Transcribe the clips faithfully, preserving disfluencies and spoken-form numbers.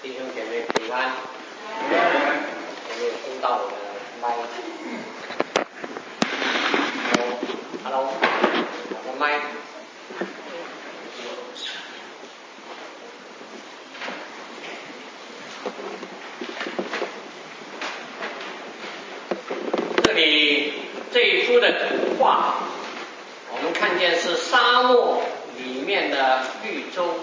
弟兄姐妹平安，有没有收到我的麦 ？Hello， 我的麦。这里这一幅的图画，我们看见是沙漠里面的绿洲。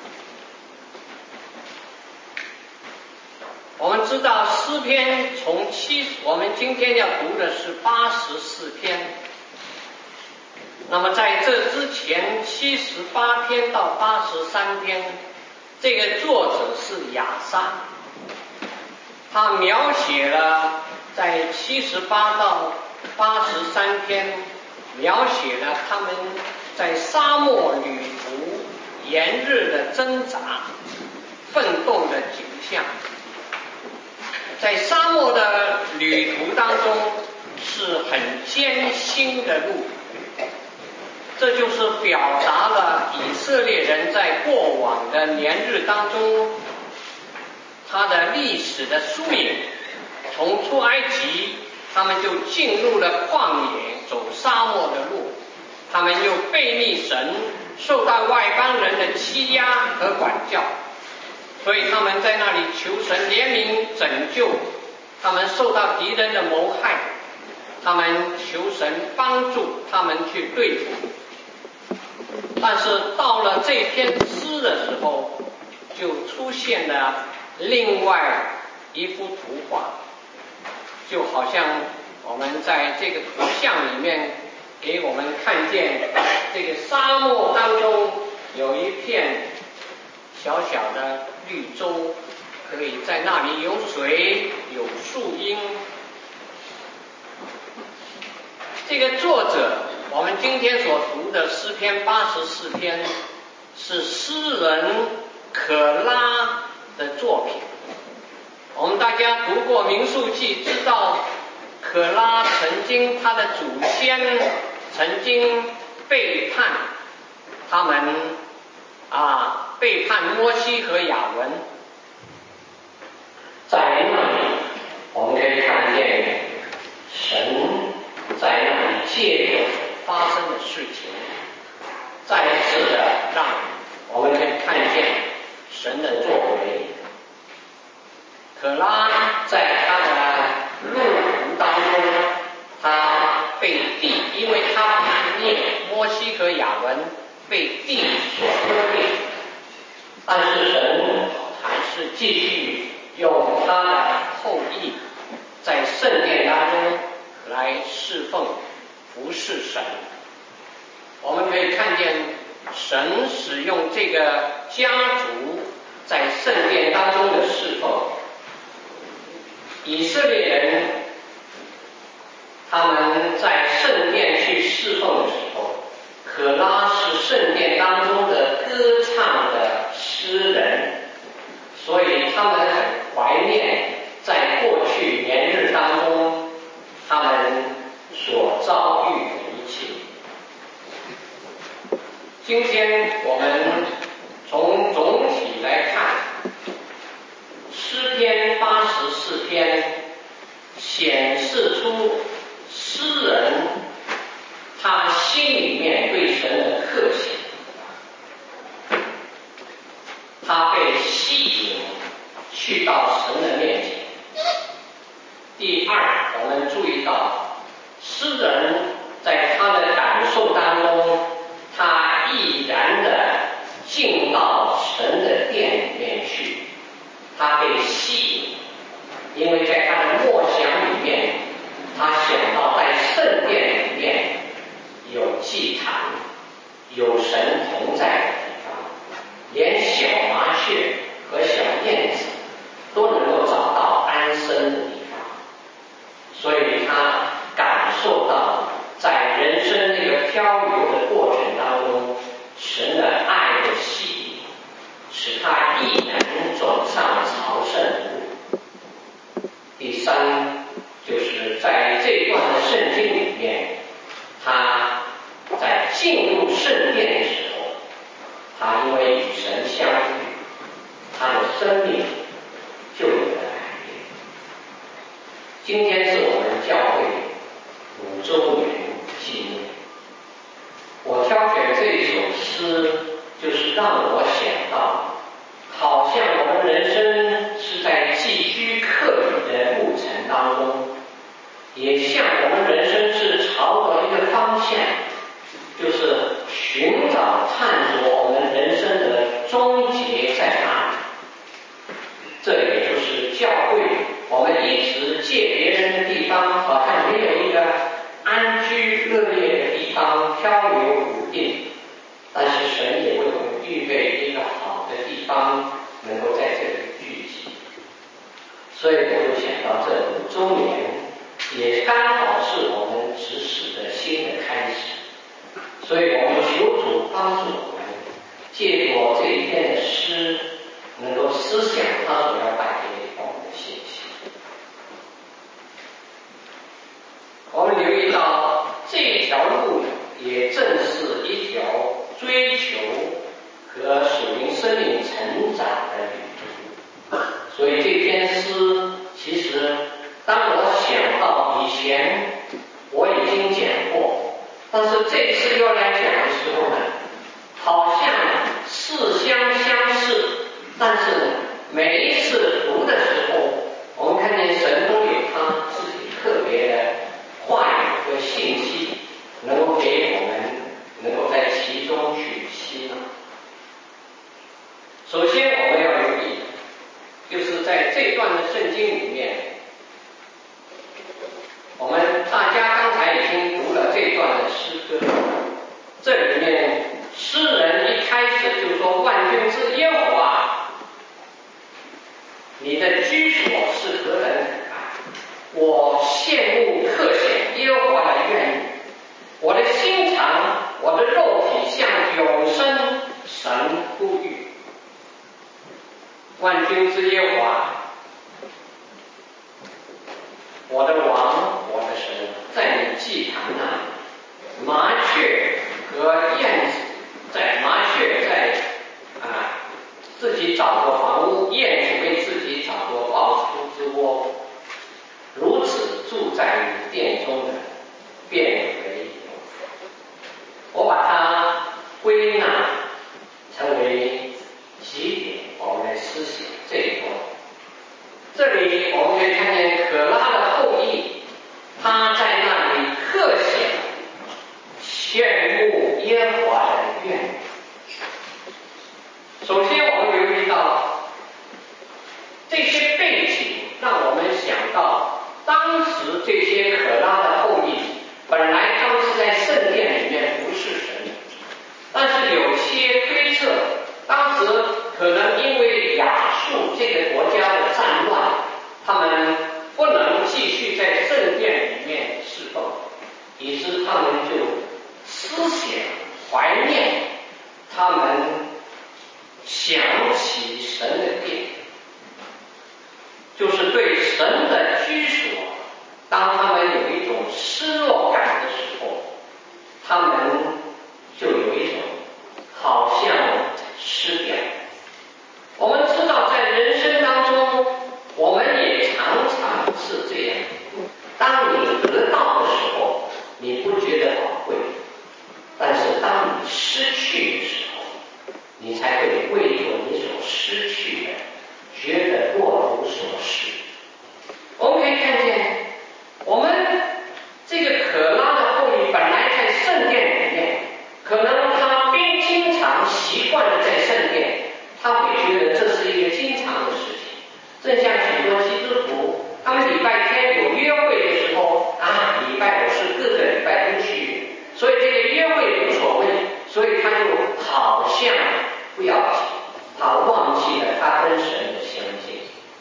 我们知道诗篇从七，我们今天要读的是八十四篇。那么在这之前七十八篇到八十三篇，这个作者是亚萨，他描写了在七十八到八十三篇，描写了他们在沙漠旅途炎日的挣扎、奋斗的景象。在沙漠的旅途当中是很艰辛的路，这就是表达了以色列人在过往的年日当中他的历史的缩影。从出埃及，他们就进入了旷野，走沙漠的路，他们又背逆神，受到外邦人的欺压和管教，所以他们在那里求神怜悯拯救，他们受到敌人的谋害，他们求神帮助他们去对付。但是到了这篇诗的时候，就出现了另外一幅图画，就好像我们在这个图像里面给我们看见这个沙漠当中有一片小小的绿洲，可以在那里有水有树荫。这个作者，我们今天所读的诗篇八十四篇，是诗人可拉的作品。我们大家读过民数记，知道可拉曾经他的祖先曾经背叛他们啊，背叛摩西和亚伦。在那里我们可以看见神在那里借着发生的事情，再次的让我们可以看见神的作为。可拉在他的路途当中，他被地，因为他叛逆摩西和亚伦，被地所割裂，但是神还是继续用他的后裔在圣殿当中来侍奉服侍神。我们可以看见神使用这个家族在圣殿当中的侍奉。以色列人他们在圣殿去侍奉的时候，可拉是圣殿当中的歌唱的诗人，所以他们很怀念在过去年日当中他们所遭遇的一切。今天我们从总体来看，诗篇八十四篇显示出诗人他心里面对神的客气，他被吸引去到神的面前。第二，我们注意到诗人在他的感受当中，他毅然的进到神的殿里面去，他被吸引，因为在他的默想里面，他想到在圣殿里面有祭坛，有神同在的地方，连小麻雀和小燕子都能够找到安身的地方，所以他感受到在人生那个漂流的过程当中，神的爱的吸引，使他毅然走上朝圣路。第三，就是在这段的圣经里面，他在进入圣殿的时候，他因为与神相遇，他的生命今天是我们教会五周年纪念。我挑选这一首诗，就是让我想到，好像我们人生是在寄居客旅的路程当中，也像我们人生是朝着一个方向，就是寻找探索我们人生的终结在哪里。这也就是教会，我们一直借别人的地方，好像没有一个安居乐业的地方，漂流不定。但是神也为我们预备一个好的地方，能够在这里聚集。所以我就想到这五周年，也刚好是我们执事的新的开始。所以我们求主帮助我们，借着这一篇的诗，能够思想他所要带给我们的信息。我们留意到这条路也正是一条追求和属灵生命成长的旅途。所以这篇诗，其实当我想到以前我已经讲过，但是这次又来讲的时候呢，好像似相相似，但是呢，每一次读的时候，我们看见神都有他自己特别的话语和信息，能够给我们能够在其中去吸纳。首先我们要留意，就是在这段的圣经里面，我们大家刚才已经读了这段的诗歌，这里面诗人一开始就说：万军之耶和华，你的居所是何等可爱！我羡慕特显耶和华的愿意，我的心肠，我的肉体向永生神呼吁。万军之耶和华，我的王，我的神，在你祭坛那里，麻雀和燕子在麻雀在啊自己找个房屋，燕子为自己找个抱出之窝，如此住在你殿中的，变为有福。我把它归纳成为几点，我们来思想这一段。这里我们可以看见可拉的后裔，他在那里刻写羡慕耶和华的愿。首先我们留意到这些背景，让我们想到当时这些可拉的后裔，本来他们是在圣殿里面服侍神，但是有些推测，当时可能因为亚述这个国家的战乱，他们不能继续在圣殿里面侍奉，于是他们就思想怀念，他们想起神的殿，就是对神的居所，当他们有一种失落感的时候，他们就有一种好像失掉。我们知道在人生当中，我们也常常是这样，当你得到的时候，你不觉得宝贵，但是当你失去的时候，你才会为着你所失去的觉得若无所失。我们可以看见，我们这个可拉的后裔本来在圣殿里面，可能他并经常习惯了在圣殿，他会觉得这是一个经常的事情。正像许多基督徒，他们礼拜天有约会的时候啊，礼拜我是各个礼拜都去，所以这个约会无所谓，所以他就好像不要紧，他忘记了他跟神的相近。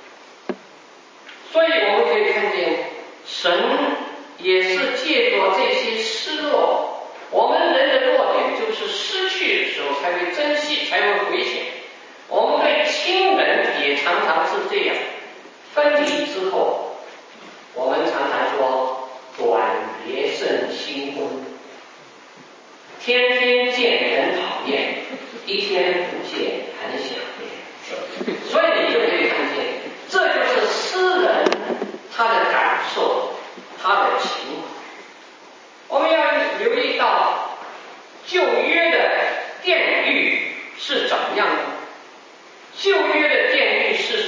所以我们可以看见，神也是借着这些失落，我们人的弱点就是失去的时候才会珍惜，才会回想。我们对亲人也常常是这样，分离之后，我们常常说短别胜新婚，天天见很讨厌，一天不见很想念。所以你就可以看见，这就是诗人他的感受。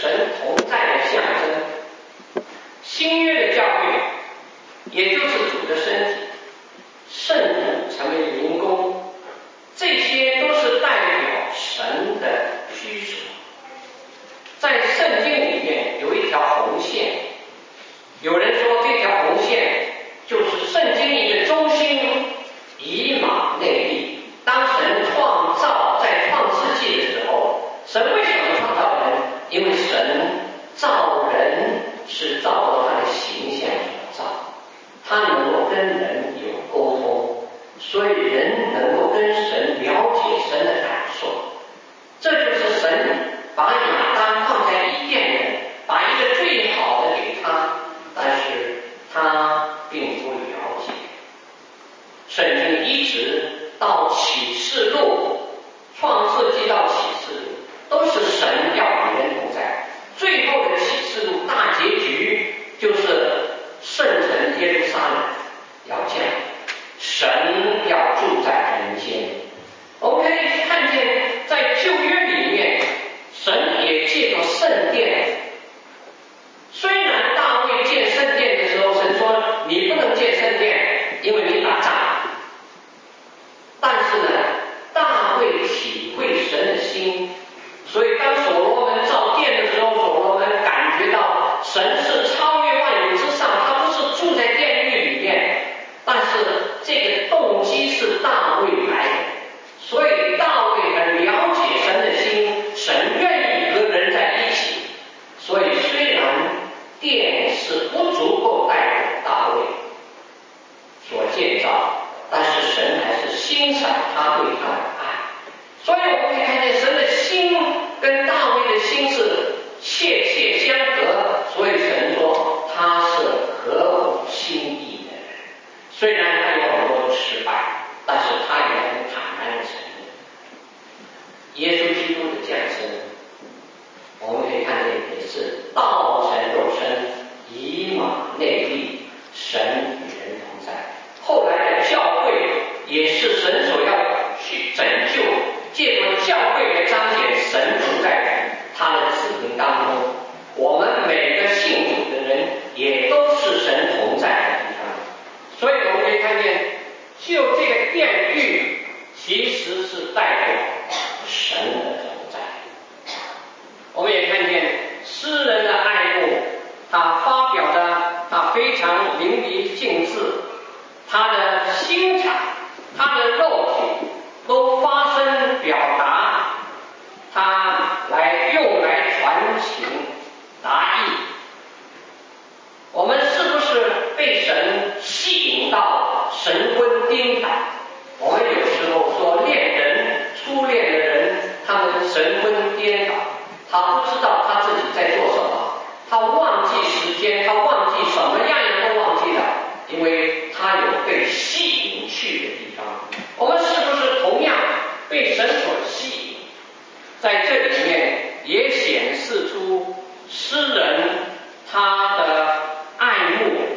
神同在的象征。新约的教会，也就是主的身体，圣母成为灵宫，这些都是代表神的居所。在圣经里面有一条红线，有人说这条红线就是圣经一个中心，以马内利。当神创造在创世纪的时候，神为什么创造人？因为神造人是照着他的形象所造，他能够跟人有沟通，所以人能够跟神了解神的感受。这就是神把亚当放在伊甸园，把一个最好的给他，但是他并不了解。圣经一直到启示录，创世纪到启示录，都是神要与人同在。最后的启示录大结局就是圣城耶路撒冷要降，神要住在人间。我们可以看见在旧约里面，神也借着圣殿。虽然大卫建圣殿的时候，神说你不能建圣殿，因为你打仗。但是呢，大卫体会神的心，所以当所罗门造殿的时候，所罗门感觉到神是超越万有之上，他不是住在殿狱里面，但是这个动机是大卫来的，所以大卫很了解神的心，神愿意和人在一起。所以虽然殿是不足够代表大卫所建造，但是神还是欣赏他对他的爱。所以我们可以看见神的心跟大卫的心是切切相合，所以神说他是合我心意的人。虽然他有很多的失败，但是他也很坦然的承认。耶稣基督的降生，我们可以看见也是道成肉身，以马内利，神与人同在。后来的教会也是神所要去拯救，借着教会来彰显神住在他的子民当中。我们每个信主的人也都是神同在的地方。所以我们可以看见，就这个殿狱其实是代表神的同在。我们也看见诗人的爱慕，他发表的他非常淋漓尽致，他的心肠，他的肉体都发声表达，他来用来传情达意。我们是不是被神吸引到神魂颠倒？我们有时候说恋人，初恋的人，他们神魂颠倒，他不知道他自己在做什么，他忘记时间，他忘记什么样样都忘记了，因为他有被吸引去的地方。我们是不是同样被神所吸引？在这里面也显示出诗人他的爱慕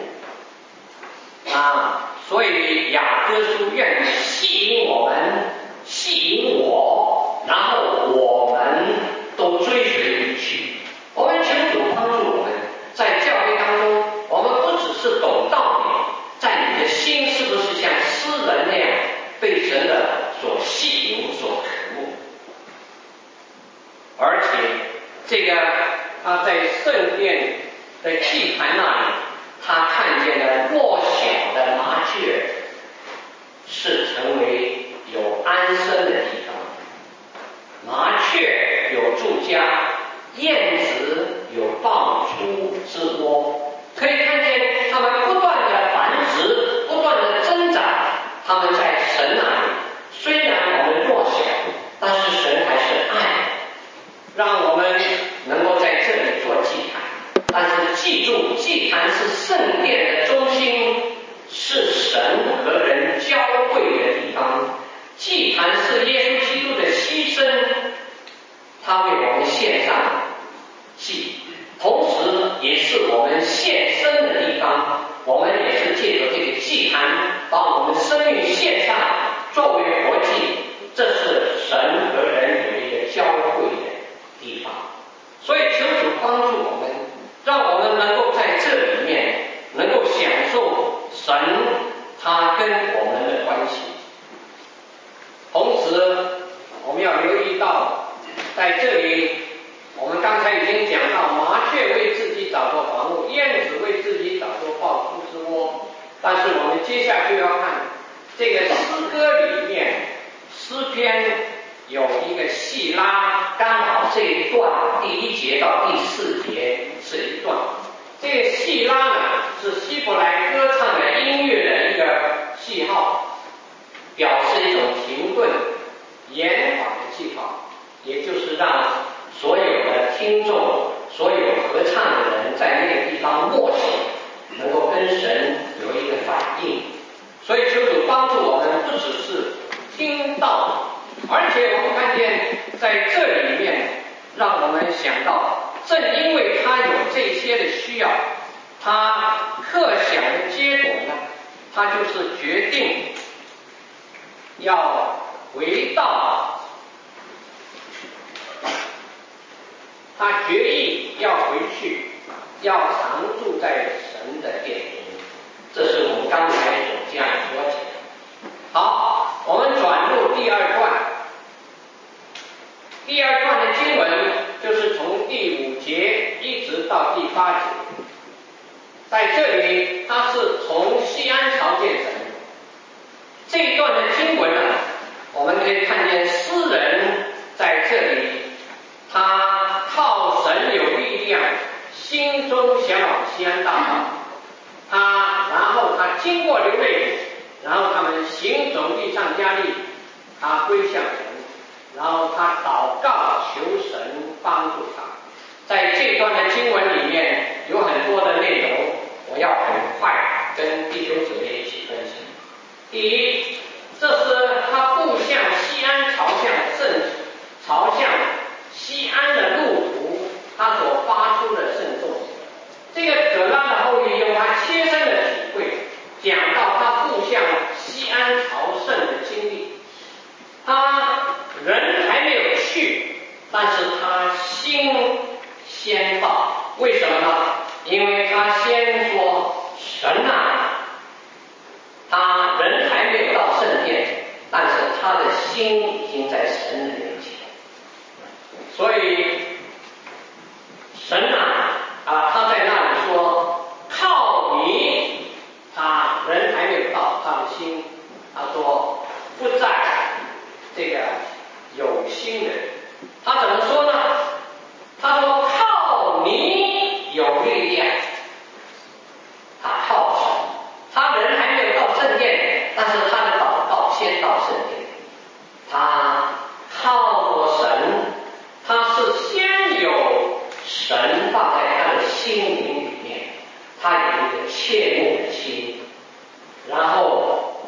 啊，所以雅歌书愿意吸引我们，吸引我，然后我们都追随你去。我们求主帮助我们，在教会当中，我们不只是懂道理，在你的心是不是像诗人那样被神的所吸引、所渴慕？而且这个他在圣殿的祭坛那里，他看见了弱小的麻雀是成为有安身的地方，麻雀有住家，燕子有抱出之窝。可以看见他们不断的繁殖，不断的增长，他们在神那里。虽然我们弱小，但是神还是爱，让我们能够在这里做祭坛。但是记住，祭坛是圣殿的中心，是神和人交汇的地方。祭坛是耶稣基督的牺牲，他为我们献上祭，同时也是我们献身的地方。我们也是借着这个祭坛，把我们生命献上，作为活祭。这是神和人有一个交汇的地方。所以求主帮助我们，让我们能够在这里面能够享受神他跟我们的关系。同时我们要留意到，在这里我们刚才已经讲到，麻雀为自己找到房屋，燕子为自己找到抱出之窝，但是我们接下去要看这个诗歌里面，诗篇有一个细拉，刚好这一段第一节到第四节是一段。这个细拉呢是希伯来歌唱的音乐的一个记号，表示一种停顿延缓的记号，也就是让所有的听众、所有合唱的人在那个地方默想，能够跟神有一个反应。所以求主帮助我们，不只是听到，而且我们看见在这里面让我们想到，正因为他有这些的需要，他克想的结果呢，他就是决定要回到，他决意要回去，要常住在神的殿中。这是我们刚才所这样说起的。好，我们转入第二段。第二段的经文就是从第五节一直到第八节。在这里，它是从西安朝见神。这一段的经文呢，我们可以看见诗人在这里，他靠神有力量，心中向往西安大道。他然后他经过流泪，然后他们行走力上加力，他归向神，然后他祷告求神帮助他。在这段的经文里面有很多的内容，我要很快跟弟兄姊妹一起分享。第一，这是他步向西安，朝向圣，朝向西安的路途，他所发出的圣颂。这个可拉的后裔用他切身的体会，讲到他步向西安朝圣的经历。他人还没有去，但是他心先到。为什么呢？因为他先说神啊，他人还没有到圣殿，但是他的心已经在神的面前。所以神啊啊，他在那里说靠你，他人还没有到，他的心，他说不在这个有心人。他怎么说呢？他说靠你有力量。他靠神，他人还没有到圣殿，但是他的祷告先到圣殿。他靠过神，他是先有神放在他的心灵里面，他有一个切慕的心，然后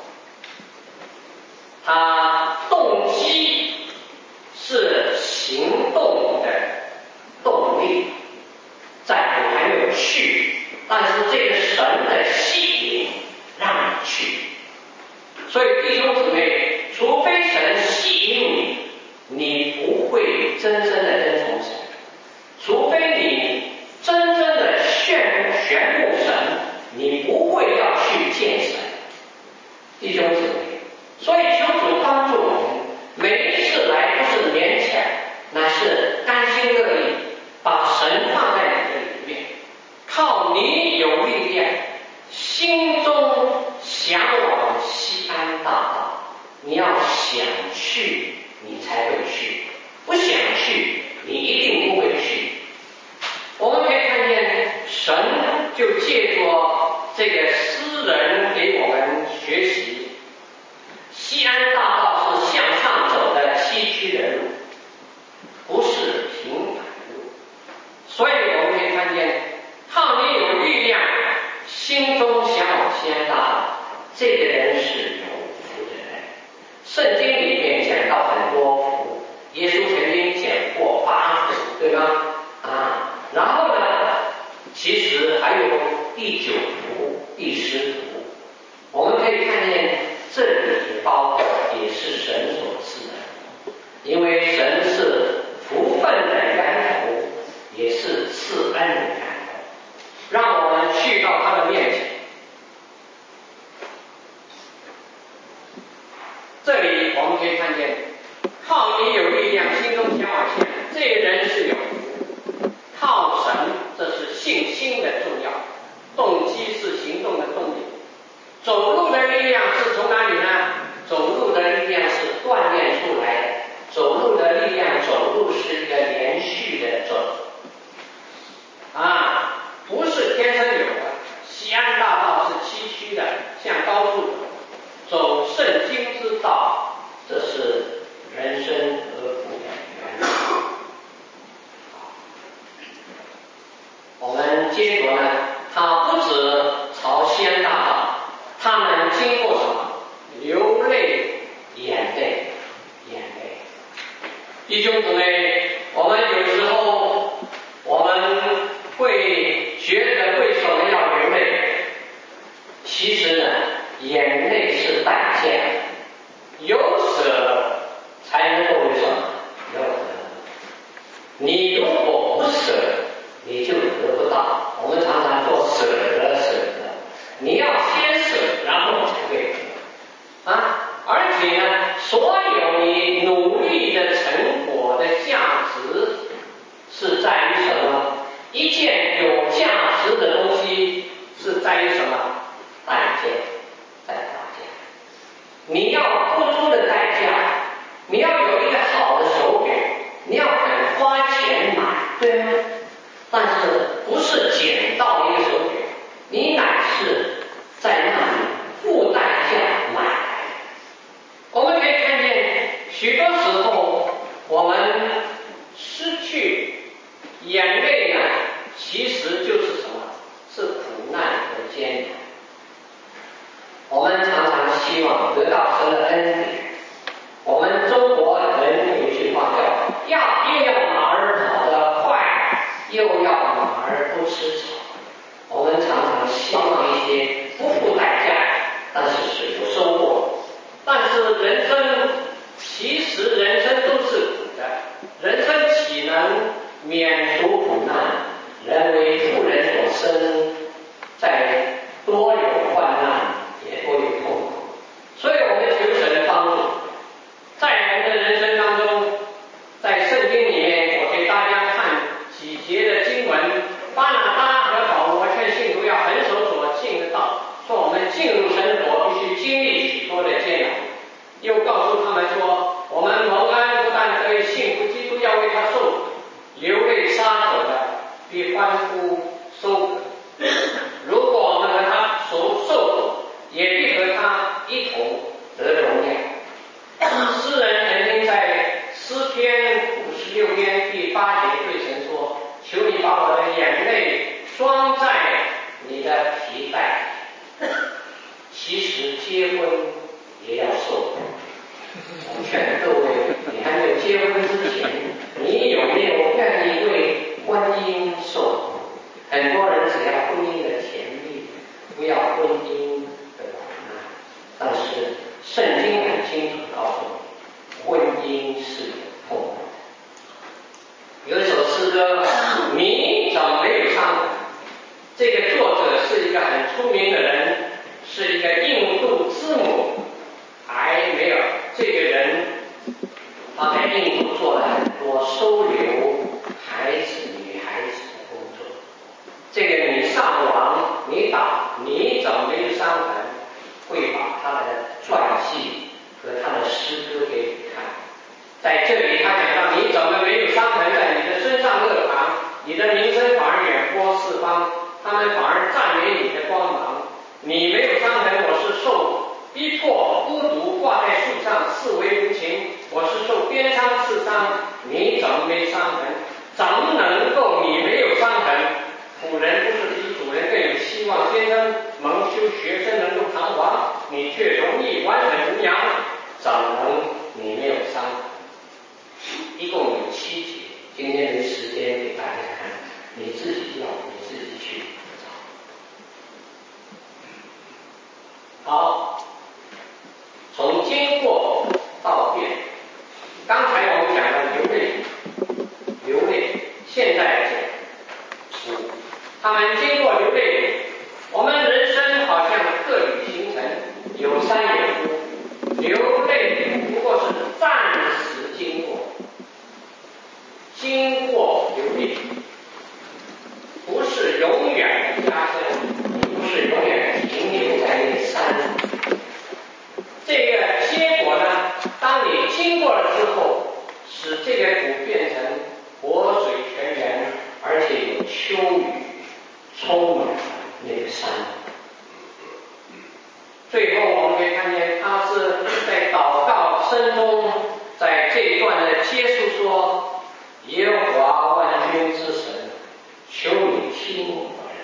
他动机是行动的动力，在你还没有去，但是这个神的吸引让你去。所以弟兄姊妹，除非神吸引你，你不会真正的跟从神，除非你真正的炫炫慕神，你不会要去见神。弟兄姊妹，所以求主帮助我们，每一次来不是勉强，乃是甘心乐意，把神放在你的里面，靠你有力量，心中向往西安大道。你要想去，你才会去；不想去，你一定不会去。我们可以看见，神就借着这个诗人给我们学习，西安大道是向上走的崎岖的路，不是平坦的路。所以我们可以看见，靠你有力量，心中向往西安大道，这个人是有福的人。圣经里面讲到很多福，耶稣曾经讲过八福，对吗？啊，然后呢，其实还有第九福、第十福。我们可以看见这里包括也是神所赐的，因为神是福分的源头，也是赐结果呢，他不止朝西安大道，他们经过什么？流泪、眼泪、眼泪。弟兄姊妹，我们有时候我们会觉得为什么要流泪？其实呢，眼泪是代价，有舍才能够有什么？有得。你如果不舍，你就得不到。我们常常说舍得舍得，你要先舍，然后才会得啊。而且呢，所有你努力的成果的价值是在于什么？一件有价值的东西是在于什么？代价，在代价。你要付出的代价，你要有一个好的手表，你要肯花钱买，对吗？但是不是捡到一个手表，你乃是在那里付代价买来的。我们可以看见，许多时候我们失去眼泪呢，其实就是什么？是苦难和艰难。我们常常希望得到神的恩典。我们中国人有一句话叫要又要马儿跑得快，又要马儿不吃草。我们常常希望一些不付代价，但是是有收获。但是人生，其实人生都是苦的，人生岂能免除苦难？人为妇人所生，在多有患难，也多有痛苦。所以我们求神帮助，在我们的人生当中，在圣经里面，我给大家看几节的经文。巴拿巴和保罗劝信徒要恒守所信的道，说我们进入神国必须经历许多的艰难。又告诉他们说，我们蒙恩不但可以信服基督，要为他受苦，流泪撒手的必欢呼收割。如果我们和他所受苦，也必和他一同得荣耀。诗人曾经在诗篇五十六篇第八节对神说，求你把我的眼泪装在你的皮带。其实结婚也要受苦。我劝各位，你还没有结婚之前，你有没有愿意为婚姻受苦？很多人只要婚姻的甜蜜，不要婚姻的苦难。但是圣经很清楚告诉你，婚姻是有痛苦的。有一首诗歌，你怎么没有伤痕？这个作者是一个很出名的人，是一个印度之母埃梅尔。这个人他在印度做了很多收留孩子、女孩子的工作。这个你上网你打你怎么没有伤痕，会把他的传记和他的诗歌给你看。在这里他讲到，你怎么没有伤痕在你的身上乐堂，你的名声反而远播四方，他们反而赞美你的光芒。你没有伤痕，我是受逼迫、孤独，挂在树上，视为无情。我是受鞭伤、刺伤，你怎么没伤痕？怎么能够你没有伤痕？仆人不是比主人更有希望，先生蒙羞，学生能够堂皇，你却容易完整无恙，怎能你没有伤痕？一共有七节，今天没时间给大家看，你自己要你自己去找。好，从经过到变，刚才我们讲了流泪，流泪，现在讲苦，他们经过流泪。我们人生好像客旅行程，有山有湖，流泪不过是暂时经过，经过流泪，不是永远的加深，你不是永远停留在那山。这个结果呢，当你经过了之后，使这个谷变成活水泉源，而且有秋雨充满了那个山。最后我们可以看见，他是在祷告声中，在这一段的结束说，耶和华万军之神，求你听我的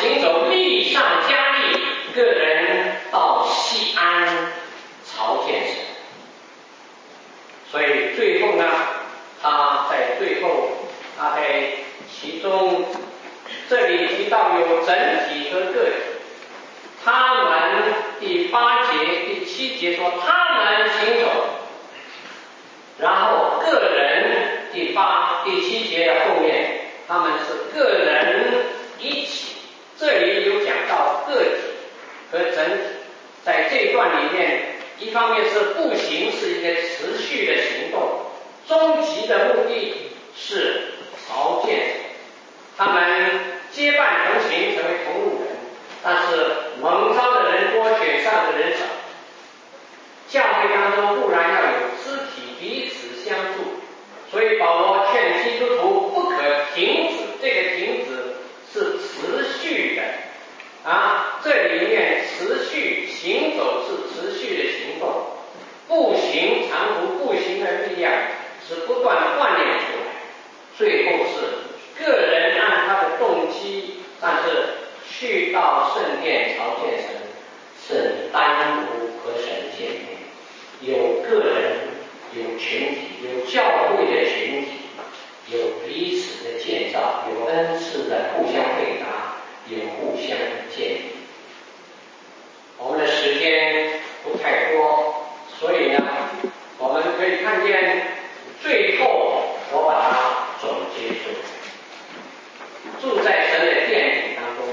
行走力上加力，个人到西安朝见神。所以最后呢，他在最后，他在其中这里提到有整体和个体。他们第八节、第七节说他们行走，然后个人第八、第七节的后面，他们是个人一起。这里有讲到个体和整体，在这一段里面，一方面是步行是一个持续的行动，终极的目的是朝见神。他们结伴同行，成为同路人。但是蒙召的人多，选上的人少。教会当中固然要有肢体彼此相助，所以保罗劝基督徒不可停止，这个停止是持续的啊，这里面持续行走是持续的行动，步行长途步行的力量是不断锻炼出来，最后是个人按他的动机，但是去到圣殿朝见神是单独和神见面，有个人，有群体，有教会的群体，有彼此的建造，有恩赐的互相配搭，有互相的建立。我们的时间不太多，所以呢，我们可以看见最后我把它总结出来。住在神的殿里当中，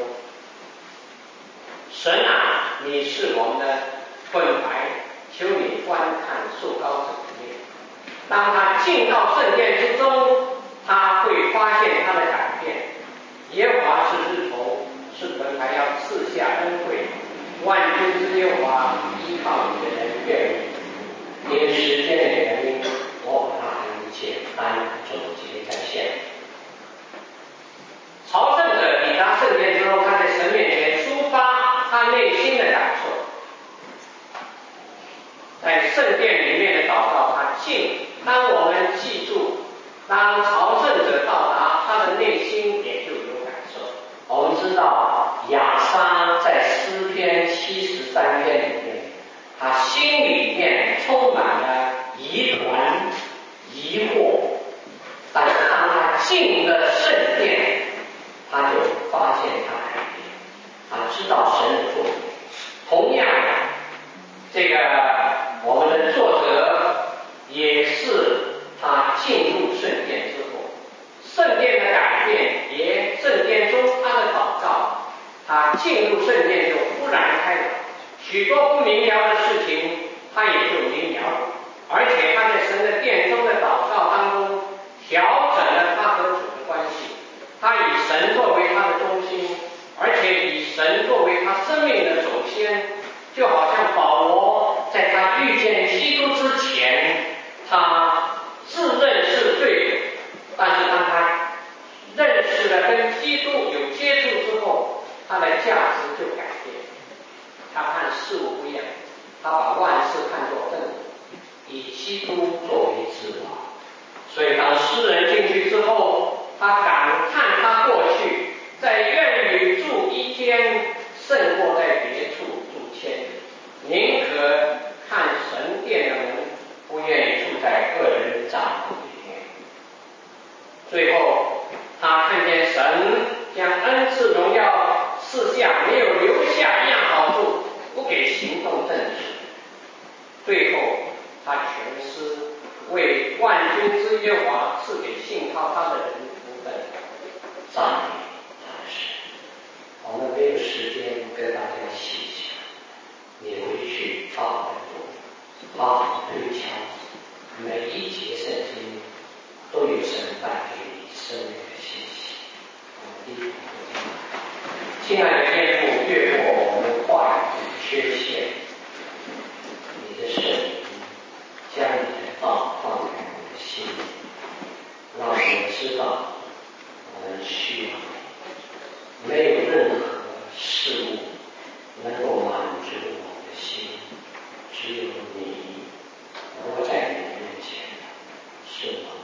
神啊，你是我们的盾牌，求你观看受膏者的面。当他进到圣殿之中，他会发现他的改变。耶和华是日头，是盾牌，要赐下恩惠。万军之耶和华，依靠你的人愿意。因时间的原因，我把它很简单总结在下。朝圣者抵达圣殿之后，他在神面前抒发他内心的感受。在圣殿里面的祷告，他静。当我们记住，当朝圣者到达，他的内心也就有感受。我们知道亚莎在诗篇七十三篇里面，他心里面充满了疑团、疑惑，但是当他进了圣殿，他就发现他改变，他知道神的作为。同样的，这个我们的作者也是他进入圣殿之后，圣殿的改变，也圣殿中他的祷告，他进入圣殿就忽然开朗，许多不明了的事情他也就明了了，而且他在神的殿中的祷告当中调整了他和主的关系。他以神作为他的中心，而且以神作为他生命的首先，就好像保罗在他遇见基督之前，他自认是罪的，但是当他认识了跟基督有接触之后，他的价值就改变。他看事物不一样，他把万事看作粪土，以基督作为至宝。所以当诗人进去之后，他感叹他过去在院里住一天，胜过在别处住千日，宁可看神殿的门，不愿意住在个人的帐篷里面。最后他看见神将恩赐荣耀赐下，没有留下一样好处不给行动正直。最后他全诗为万军之耶和华赐给信靠他的人福分，赞美他的神。我们没有时间跟大家细讲，你回去好好的读，好好的推敲，每一节圣经都有神带给你生命的信息。我们低头祷告。亲爱的天父，越过我们话语的缺陷，你的圣灵将你的道放在我们的心里，让我们知道我们需要你，没有任何事物能够满足我们的心，只有你活在你面前，是我